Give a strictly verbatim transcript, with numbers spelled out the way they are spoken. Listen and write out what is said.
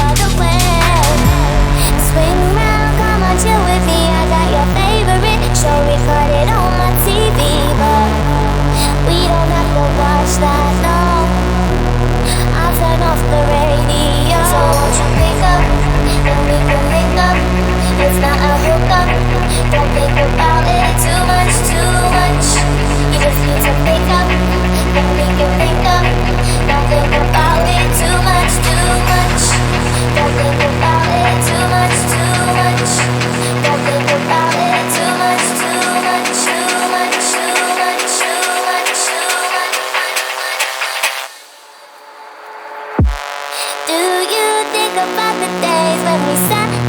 other way. Swing round, come on, chill with me. I got your favorite show recorded on my T V, but we don't have to watch that, no. I'll turn off the radio. So won't you pick up, and we can link up. It's not a hookup. Don't think about it too much, too much. You just need to pick up, then we can link up. Don't think about it too much, too much. Don't think about it too much, too much. Don't think about it too much, too much, too much, too much, too much, too much. Do you think about the days when we sat